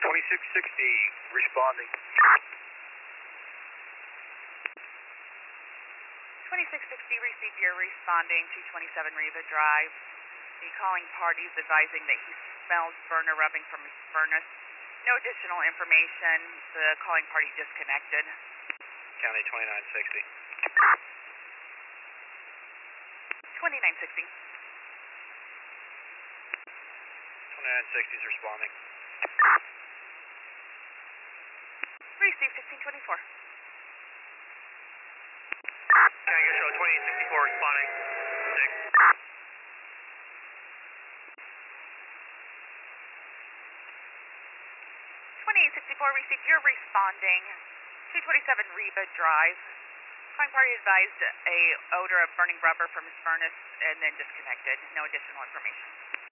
2660, responding. 2660, received your responding to 27 Riva Drive. The calling party is advising that he smells burner rubbing from his furnace. No additional information. The calling party disconnected. County 2960. 2960. 2960 is responding. Received 1624. Tango Show 2864 responding. 2864, received your responding 227 Riva Drive. Calling party advised a odor of burning rubber from his furnace and then disconnected. No additional information.